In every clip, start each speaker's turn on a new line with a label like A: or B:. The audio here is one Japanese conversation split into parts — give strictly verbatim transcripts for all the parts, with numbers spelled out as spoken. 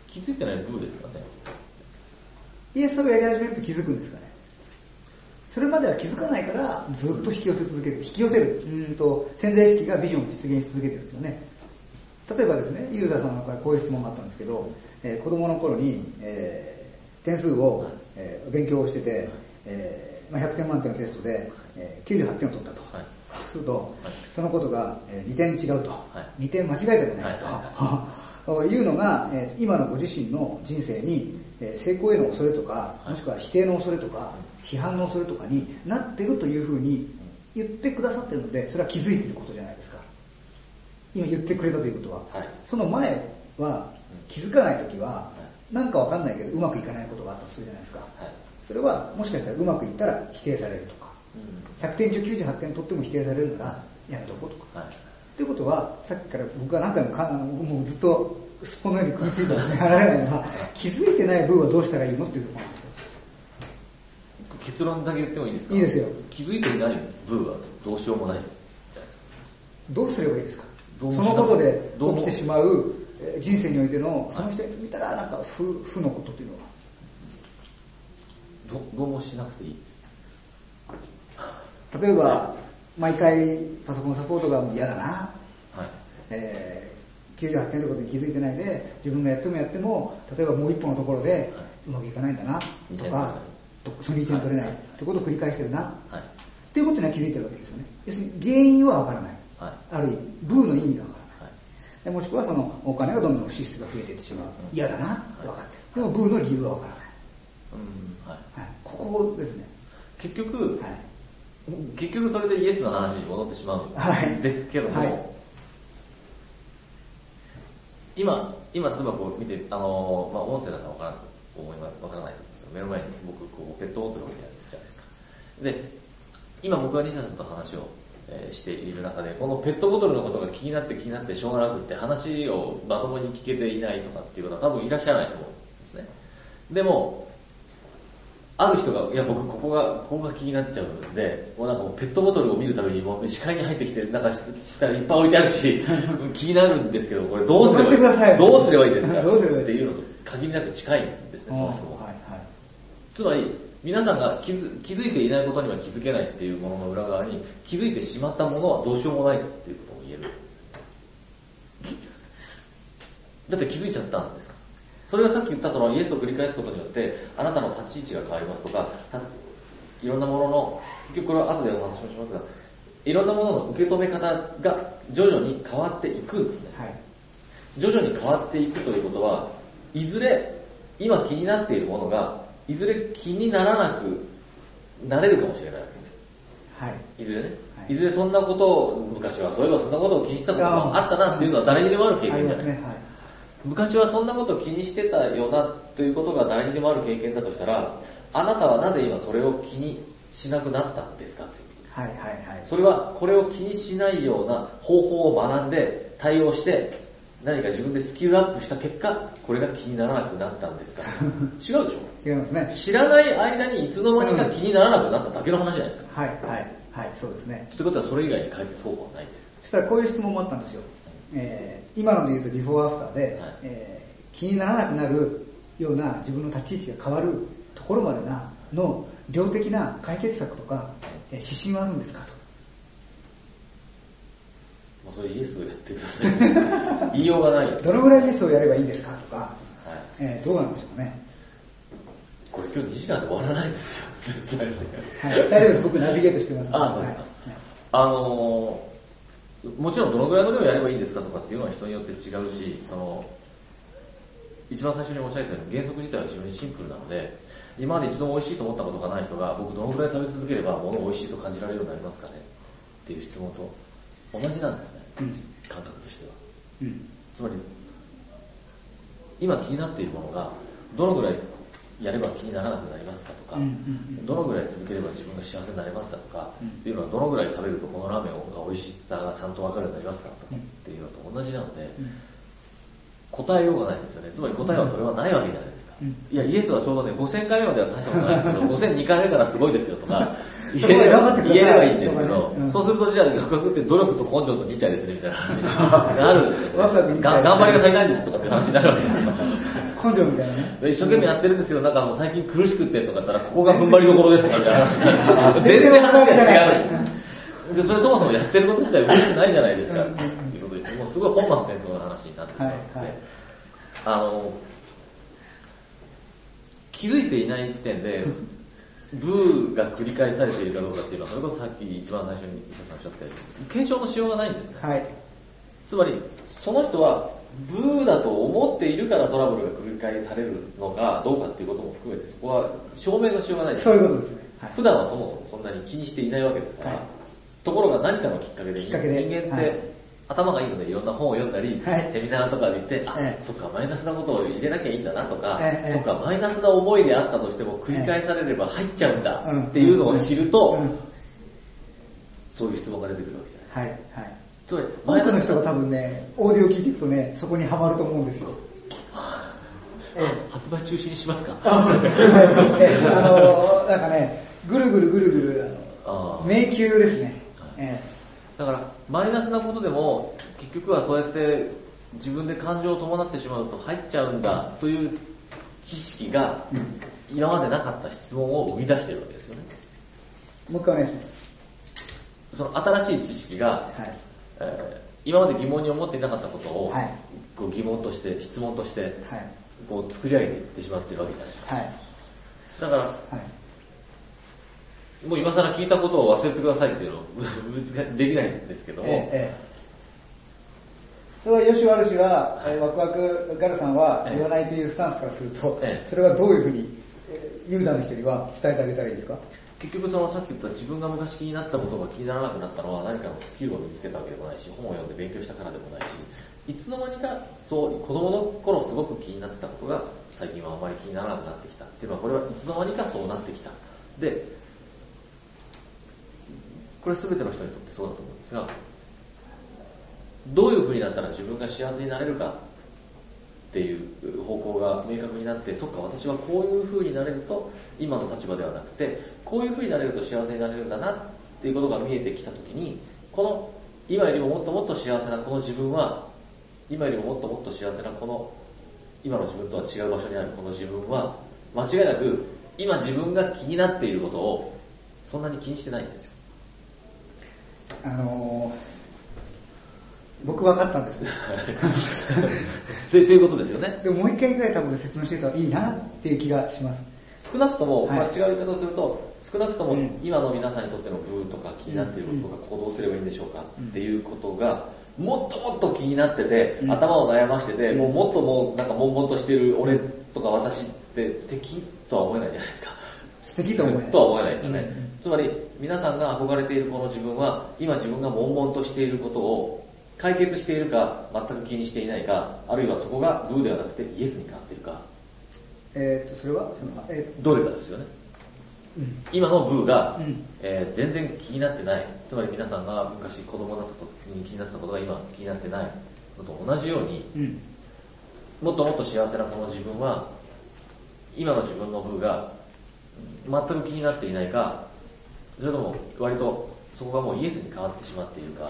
A: 気づいてない部ですかね。
B: イエスをやり始めると気づくんですかね。それまでは気づかないからずっと引き寄せ続ける、引き寄せる、うんと潜在意識がビジョンを実現し続けてるんですよね。例えばですね、ユーザーさんからこういう質問があったんですけど、えー、子供の頃に、えー、点数を、えー、勉強をしてて、えーまあ、ひゃくてん満点のテストで、えー、きゅうじゅうはってんを取ったと、はい、そうすると、はい、そのことが、えー、にてん違うと、はい、にてん間違えたじゃないかと、はいはい、いうのが、えー、今のご自身の人生に、えー、成功への恐れとか、もしくは否定の恐れとか、批判の恐れとかになってるというふうに言ってくださってるので、それは気づいていることじゃないですか。今言ってくれたということは、はい、その前は気づかないときは、はい、なんかわかんないけどうまくいかないことがあったとするじゃないですか、はい、それはもしかしたらうまくいったら否定されるとか、うん、ひゃくてん中きゅうじゅうはってん取っても否定されるならやめとこうとか、はい、ということはさっきから僕が何回もかもうずっとすっぽのように食いついてですね離れないのは気づいてない部はどうしたらいいのっていうところなんですよ。
A: 結論だけ言ってもいいですか？
B: いいですよ。
A: 気づいていない部はどうしようもないじゃないですか。
B: どうすればいいですか？そのことで起きてしまう人生においてのその人に見たらなんか負、負のことっていうのは
A: ど, どうもしなくていいです。
B: 例えば毎回パソコンサポートがもう嫌だな、はいえー、きゅうじゅうはってんということに気づいてないで自分がやってもやっても例えばもう一本のところでうまくいかないんだなとか、そのにてん取れないってことを繰り返してるな、はい、っていうことには気づいてるわけですよね。要するに原因はわからない、はい、ある意味ブーの意味がわからない、はい、もしくはそのお金がどんどん支出が増えていってしまう、嫌だなって分かってる、でもブーの理由はわからない、うんはいはい、ここですね。
A: 結局、はい、結局それでイエスの話に戻ってしまうんですけども、はいはい、今今例えばこう見てあの、まあ、音声だからわからない思いますわからないと思うんですよ。目の前に僕こうペットボトルを置いてあるじゃないですか。で今僕が西田さんと話を、えー、している中でこのペットボトルのことが気になって気になってしょうがなくって話をまともに聞けていないとかっていう方は多分いらっしゃらないと思うんですね。でもある人がいや僕ここがここが気になっちゃうんでもうなんかもうペットボトルを見るたびにもう視界に入ってきてなんか下にいっぱい置いてあるし気になるんですけどこれどうすればいいどうすればいいですかっていうのと限りなく近いんですね。その人も、はいはい、つまり皆さんが気 づ, 気づいていないことには気づけないっていうものの裏側に気づいてしまったものはどうしようもないっていうことを言える。だって気づいちゃったんですから。それはさっき言ったそのイエスを繰り返すことによってあなたの立ち位置が変わりますとかいろんなものの結局これは後でお話をしますがいろんなものの受け止め方が徐々に変わっていくんですね、はい、徐々に変わっていくということはいずれ今気になっているものがいずれ気にならなくなれるかもしれないわけですよ、はい、いずれね、はい、いずれそんなことを昔はそういえばそんなことを気にしたこともあったなっていうのは誰にでもある経験じゃないですか。昔はそんなことを気にしてたよなということが誰にでもある経験だとしたらあなたはなぜ今それを気にしなくなったんですかということです、はいはいはい、それはこれを気にしないような方法を学んで対応して何か自分でスキルアップした結果これが気にならなくなったんですか違うでしょ。
B: 違いますね。
A: 知らない間にいつの間にか気にならなくなっただけの話じゃないですか、
B: はいはいはいそうですね。
A: ということはそれ以外に解決方法はない。
B: そしたらこういう質問もあったんですよ、えー、今ので言うとビフォーアフターで、はいえー、気にならなくなるような自分の立ち位置が変わるところまでなの量的な解決策とか、えー、指針はあるんですかと。
A: まあ、それイエスをやってください言いようがない。
B: どのぐらいイエスをやればいいんですかとか、はいえー、どうなんでしょうね。
A: これ今日にじかんで終わらないですよ
B: はい、大丈夫です。僕ナビゲートしてます。
A: ああそうですか、はい、あのーもちろんどのぐらいの量やればいいんですかとかっていうのは人によって違うし、その一番最初に申し上げたように原則自体は非常にシンプルなので今まで一度も美味しいと思ったことがない人が僕どのぐらい食べ続ければ物を美味しいと感じられるようになりますかねっていう質問と同じなんですね、うん、感覚としては、うん、つまり今気になっているものがどのぐらいやれば気にならなくなりますかとか、うんうんうん、どのぐらい続ければ自分が幸せになれますかとか、うん、っていうのはどのぐらい食べるとこのラーメンが美味しさがちゃんと分かるようになりますかとかっていうのと同じなので、うん、答えようがないんですよね。つまり答えはそれはないわけじゃないですか、うん、いやイエスはちょうどねごせんかいめまでは大したことないですけどごせんにかいめからすごいですよとか言えれば言えればいいんですけど、うん、そうするとじゃあ学学って努力と根性と忍耐ですねみたいな話になるんですねが頑張りが足りないんですとかって話になるわけですよ
B: 根性みたいなね。
A: 一生懸命やってるんですけど、なんかもう最近苦しくってとか言ったら、ここが踏ん張りどころですとかみたいな話。全然話が違うんです。で、それそもそもやってること自体嬉しくないじゃないですか。っていうことで、もうすごい本末転倒な話になってしまって、はいはい、あの、気づいていない時点で、ブーが繰り返されているかどうかっていうのは、それこそさっき一番最初に伊佐さんおっしゃったように、検証のしようがないんですね。
B: はい、
A: つまり、その人は、ブーだと思っているからトラブルが繰り返されるのかどうかっていうことも含めて、そこは証明のしようがないです。
B: そういうことですね。
A: はい、普段はそもそもそんなに気にしていないわけですから、はい、ところが何かのきっかけで、
B: きっかけで
A: 人間って、はい、頭がいいのでいろんな本を読んだり、はい、セミナーとかで行って、あ、ええ、そっか、マイナスなことを入れなきゃいいんだなとか、ええ、そっか、マイナスな思いであったとしても繰り返されれば入っちゃうんだっていうのを知ると、うんうん、そういう質問が出てくるわけじゃないですか。はいはい、つまり
B: 多くの人が多分ね、オーディオを聞いていくとね、そこにはまると思うんですよ。
A: ええ、発売中止にしますか？
B: あの、なんかね、ぐるぐるぐるぐる、あの迷宮ですね。ええ、
A: だからマイナスなことでも結局はそうやって自分で感情を伴ってしまうと入っちゃうんだという知識が今までなかった質問を生み出しているわけですよね。
B: もう一回お願いします。
A: その新しい知識が、はい、えー、今まで疑問に思っていなかったことを、はい、こう疑問として質問として、はい、こう作り上げていってしまっているわけじゃないですか。はい、だから、はい、もう今更聞いたことを忘れてくださいっていうのはできないんですけども、ええ、
B: それは吉原氏は、はい、ワクワクガルさんは言わないというスタンスからすると、ええ、それはどういうふうにユーザーの人には伝えてあげたらいいですか？
A: 結局そのさっき言った自分が昔気になったことが気にならなくなったのは何かのスキルを見つけたわけでもないし、本を読んで勉強したからでもないし、いつの間にかそう子供の頃すごく気になってたことが最近はあまり気にならなくなってきたっていうのは、これはいつの間にかそうなってきた。で、これ全ての人にとってそうだと思うんですが、どういう風になったら自分が幸せになれるかっていう方向が明確になって、そっか、私はこういう風になれると今の立場ではなくて、こういう風になれると幸せになれるんだなっていうことが見えてきたときに、この今よりももっともっと幸せなこの自分は、今よりももっともっと幸せなこの今の自分とは違う場所にあるこの自分は、間違いなく今自分が気になっていることをそんなに気にしてないんですよ。
B: あのー僕分かったんです
A: でということですよね。
B: でももう一回ぐらい多分説明してたらいいなっていう気がします。
A: 少なくとも、はい、まあ、違う言い方をすると、少なくとも今の皆さんにとってのブーとか気になっていることが行動すればいいんでしょうかっていうことがもっともっと気になってて、うん、頭を悩ましてて、もうもっともうなんか悶々としている俺とか私って素敵とは思えないじゃないですか。
B: 素敵とは思えない。
A: とは思えないですよね。うん、つまり皆さんが憧れているこの自分は、今自分が悶々としていることを解決しているか、全く気にしていないか、あるいはそこがブーではなくてイエスに変わっているか。
B: えー、っとそれはその、
A: えー、どれかですよね。うん、今のブーが、うん、えー、全然気になってない。つまり皆さんが昔子供だった時に気になってたことが今気になってないのと同じように、うん、もっともっと幸せなこの自分は、今の自分のブーが全く気になっていないか、それとも割とそこがもうイエスに変わってしまっているか。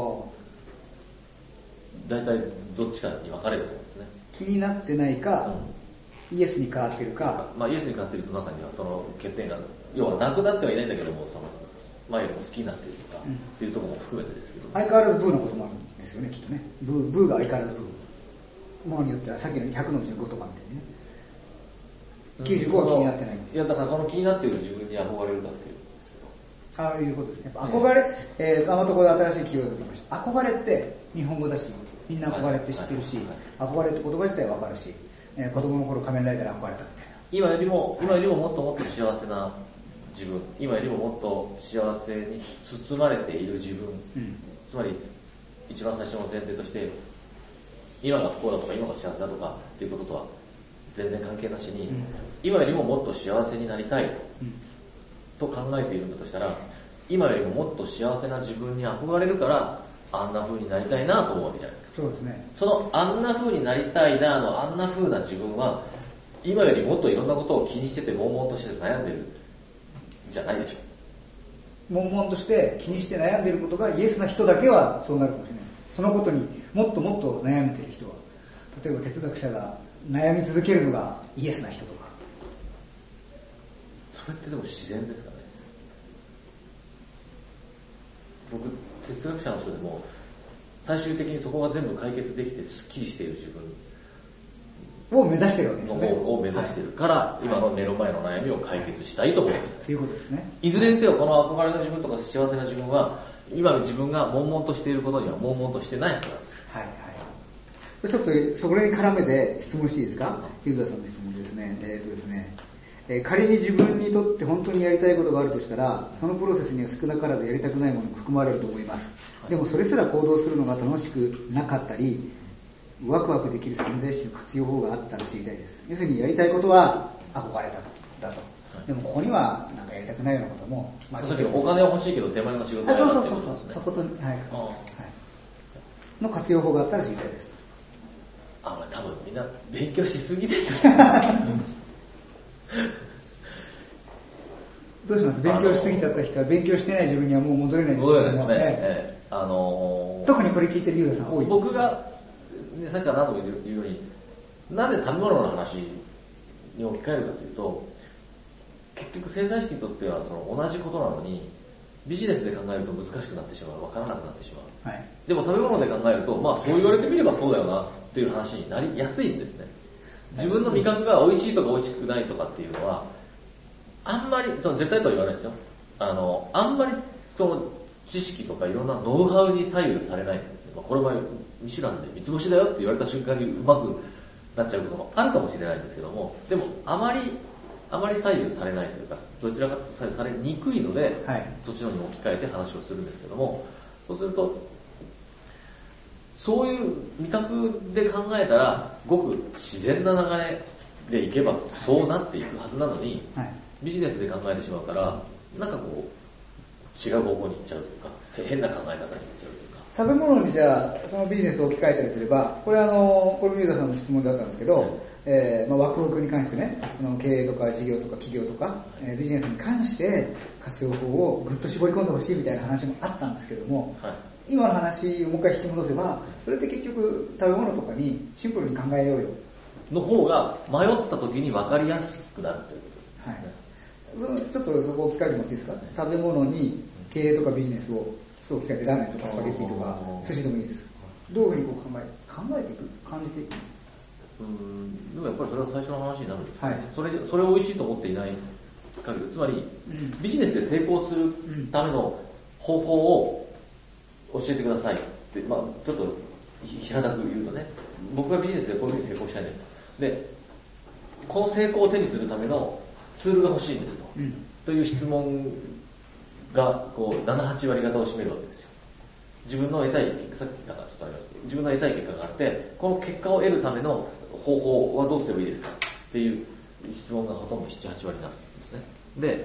A: 大体どっちかに分かれると思うんですね。
B: 気になってないか、うん、イエスに変わってるか。
A: まあイエスに変わっていると中にはその欠点が、要はなくなってはいないんだけども、その前よりも好きになっているとか、うん、っていうところも含めてですけど。
B: 相変わらずブーのこともあるんですよね、きっとね。ブー、ブーが相変わらずブー。ものによってはさっきのひゃくのうちのごとかみたいにね。きゅうじゅうごは気になってない。
A: いやだからその気になっている自分に憧れるかっていう。
B: ああいうことですね。やっぱ憧れ、えー、あのところで新しいキーワードが出ました。憧れって日本語だし、みんな憧れって知ってるし、憧れって言葉自体わかるし、えー、子供の頃仮面ライダーに憧れたみたいな。
A: 今よりも、今よりももっともっと幸せな自分、今よりももっと幸せに包まれている自分、うん、つまり一番最初の前提として、今が不幸だとか今が幸せだとかっていうこととは全然関係なしに、うん、今よりももっと幸せになりたい、うんと考えているんだとしたら、今よりももっと幸せな自分に憧れるからあんな風になりたいなと思うわけじゃないですか。
B: そうですね。
A: そのあんな風になりたいなのあんな風な自分は今よりもっといろんなことを気にしてて悶々として悩んでるじゃないでしょ
B: う。悶々として気にして悩んでることがイエスな人だけはそうなるかもしれない。そのことにもっともっと悩めてる人は、例えば哲学者が悩み続けるのがイエスな人とか。
A: それってでも自然ですかね。僕哲学者の人でも最終的にそこが全部解決できてスッキリしている自分
B: を目指してるわけですね。
A: を目指しているから、はい、今の目の前の悩みを解決したいと思うわけです。
B: ということですね。
A: いずれにせよこの憧れの自分とか幸せな自分は今の自分が悶々としていることには悶々としてないはずなんです。
B: はいはい。ちょっとそれに絡めて質問していいですか。ゆうざさんの質問ですね。えー、っとですね。えー、仮に自分にとって本当にやりたいことがあるとしたら、そのプロセスには少なからずやりたくないものも含まれると思います。はい、でもそれすら行動するのが楽しくなかったり、ワクワクできる潜在意識の活用法があったら知りたいです。要するにやりたいことは憧れただと。でもここにはなんかやりたくないようなことも、
A: まあ、さっきお金は欲しいけど手前の仕事は
B: そうそうそうそう、そこと、はい、はい、の活用法があったら知りたいです。
A: あ、まあ、多分みんな勉強しすぎですね。
B: どうします？勉強しすぎちゃった人は勉強してない自分にはもう戻れないんです
A: 戻れないですね。ええ、あのー、
B: 特にこれ聞いてるユーザーさん多い。
A: 僕が、ね、さっきから何度も言うように、なぜ食べ物の話に置き換えるかというと、結局潜在意識にとってはその同じことなのにビジネスで考えると難しくなってしまう、分からなくなってしまう、はい、でも食べ物で考えると、まあそう言われてみればそうだよなっていう話になりやすいんですね。自分の味覚が美味しいとか美味しくないとかっていうのはあんまりその絶対とは言わないですよ。あのあんまりその知識とかいろんなノウハウに左右されないんですね。まあ、これはミシュランで三つ星だよって言われた瞬間にうまくなっちゃうこともあるかもしれないんですけども、でもあまりあまり左右されないというか、どちらかというと左右されにくいので、はい、そっちの方に置き換えて話をするんですけども、そうするとそういう味覚で考えたらごく自然な流れでいけばそうなっていくはずなのに、はい、ビジネスで考えてしまうからなんかこう違う方向に行っちゃうというか変な考え方に行っちゃうというか。
B: 食べ物にじゃあそのビジネスを置き換えたりすれば、これあのこれミューザさんの質問だったんですけど、はい、えーまあ、ワクワクに関してね、あの経営とか事業とか企業とか、えー、ビジネスに関して活用法をぐっと絞り込んでほしいみたいな話もあったんですけども、はい、今の話をもう一回引き戻せば、それって結局食べ物とかにシンプルに考えようよ
A: の方が迷った時に分かりやすくなるということですね。
B: はい、そのちょっとそこを置き換えてもらっていいですか。食べ物に経営とかビジネスをそう置き換えてラーメンとかスパゲッティとか寿司でもいいです。どういうふうにこう考え考えていく、感じていく。
A: うーん、でもやっぱりそれは最初の話になるんですよね、はい、それそれを美味しいと思っていない限り、つまり、うん、ビジネスで成功するための方法を教えてくださいって、まあ、ちょっと平たく言うとね、僕はビジネスでこういうふうに成功したいんです。で、この成功を手にするためのツールが欲しいんですと、うん、という質問がこうなな、はちわり方を占めるわけですよ。自分の得たい結果、さっきからちょっとありましたけど、自分の得たい結果があって、この結果を得るための方法はどうすればいいですかっていう質問がほとんどなな、はちわりになるんですね。で、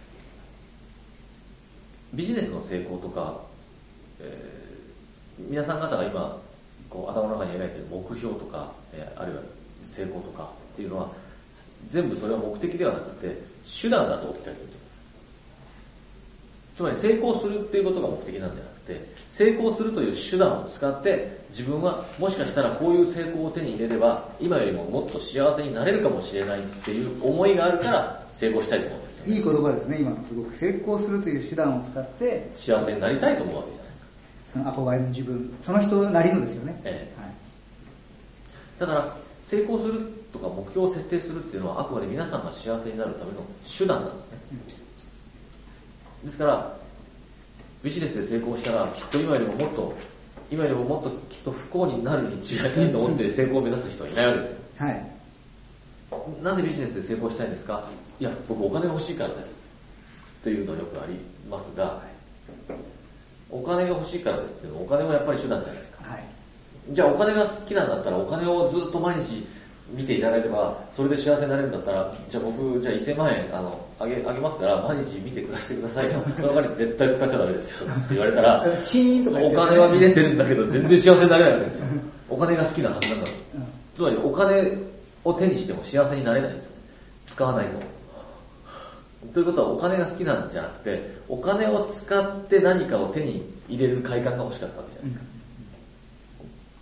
A: ビジネスの成功とか、えー、皆さん方が今こう頭の中に描いている目標とか、えー、あるいは成功とかっていうのは全部それは目的ではなくて手段だと置き換えていると思います。つまり成功するっていうことが目的なんじゃなくて、成功するという手段を使って自分はもしかしたらこういう成功を手に入れれば今よりももっと幸せになれるかもしれないっていう思いがあるから成功したいと思うんですよね。
B: いい言葉ですね。今のすごく成功するという手段を使って
A: 幸せになりたいと思うわけじゃないですか。
B: その憧れの自分、その人なりのですよね、
A: ええ、はい、だから成功するとか目標を設定するっていうのはあくまで皆さんが幸せになるための手段なんですね、うん、ですからビジネスで成功したらきっと今よりももっと今よりももっときっと不幸になるに違いないと思って成功を目指す人はいないわけですよ、はい、なぜビジネスで成功したいんですか。いや僕お金が欲しいからですというのはよくありますが、お金が欲しいからですっていうのはお金もやっぱり手段じゃないですか、はい、じゃあお金が好きなんだったらお金をずっと毎日見ていただければそれで幸せになれるんだったら、じゃあ僕じゃあせんまんえんあのあげあげますから毎日見て暮らしてくださいよその代わり絶対使っちゃダメですよって言われたら
B: チーンとか
A: お金は見れてるんだけど全然幸せになれないわけですよお金が好きなはずなんだ、うん、つまりお金を手にしても幸せになれないんです。使わないと。ということはお金が好きなんじゃなくてお金を使って何かを手に入れる快感が欲しかったわけじゃないですか、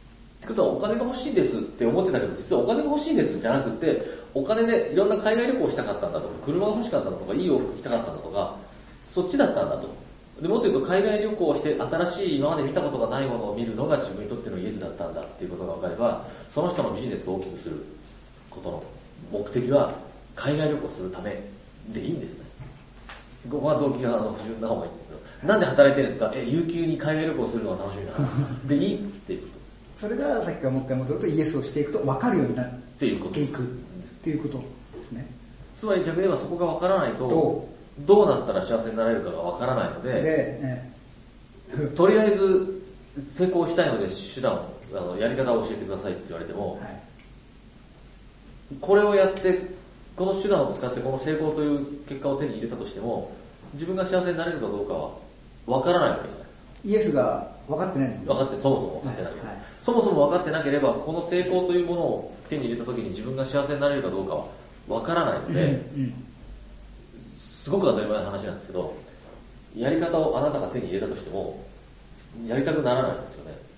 A: ってことはお金が欲しいですって思ってたけど、実はお金が欲しいですじゃなくて、お金でいろんな海外旅行をしたかったんだとか、車が欲しかったんだとか、いい洋服着たかったんだとか、そっちだったんだと。でもっと言うと海外旅行をして新しい今まで見たことがないものを見るのが自分にとってのイエスだったんだっていうことが分かれば、その人のビジネスを大きくすることの目的は海外旅行するためでいいんですね。ここは動機があの不純な方がいいんですけど、なんで働いてるんですか？え、有給に海外旅行するのが楽しみだから。で、いいっていうことです。
B: それがさっきからもう一回戻るとイエスをしていくと分かるようになっていく
A: っていうこと
B: っていうことですね。
A: つまり逆に言えばそこが分からないと、どうなったら幸せになれるかが分からないので、
B: で、ね、
A: とりあえず成功したいので手段を、あのやり方を教えてくださいって言われても、はい、これをやってこの手段を使ってこの成功という結果を手に入れたとしても、自分が幸せになれるかどうかは分からないわけじゃないですか。
B: イエスが分かってないんですね。
A: 分かって、そもそも分かってない、はいはい、そもそも分かってなければこの成功というものを手に入れた時に自分が幸せになれるかどうかは分からないので、うんうん、すごく当たり前の話なんですけど、やり方をあなたが手に入れたとしてもやりたくならないんですよね。